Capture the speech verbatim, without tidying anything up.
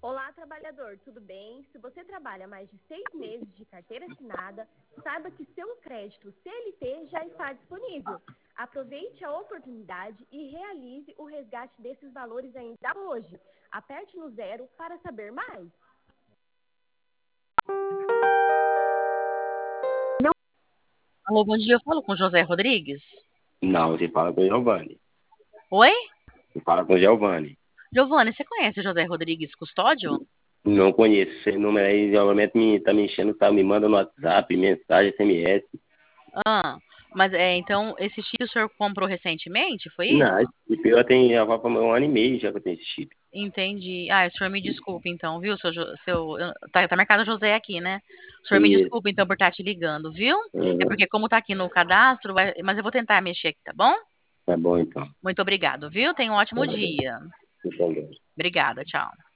Olá, trabalhador, tudo bem? Se você trabalha mais de seis meses de carteira assinada, saiba que seu crédito C L T já está disponível. Aproveite a oportunidade e realize o resgate desses valores ainda hoje. Aperte no zero para saber mais. Alô, bom dia, eu falo com José Rodrigues? Não, você fala com o Giovanni. Oi? Você fala com o Giovanni. Giovanni, você conhece José Rodrigues Custódio? Não conheço esse número aí, geralmente me, tá me enchendo, tá me manda no WhatsApp, mensagem, S M S. Ah, mas é, então, esse chip o senhor comprou recentemente, foi isso? Não, esse chip eu tenho, já vai pra um ano e meio já que eu tenho esse chip. Entendi. Ah, o senhor me desculpe então, viu? Seu, Jo- seu, eu- tá, tá marcado José aqui, né? O senhor me Isso. desculpe então por estar te ligando, viu? É Uhum. porque como tá aqui no cadastro, vai- mas eu vou tentar mexer aqui, tá bom? Tá bom então. Muito obrigado, viu? Tenha um ótimo dia. Então, Obrigada, tchau.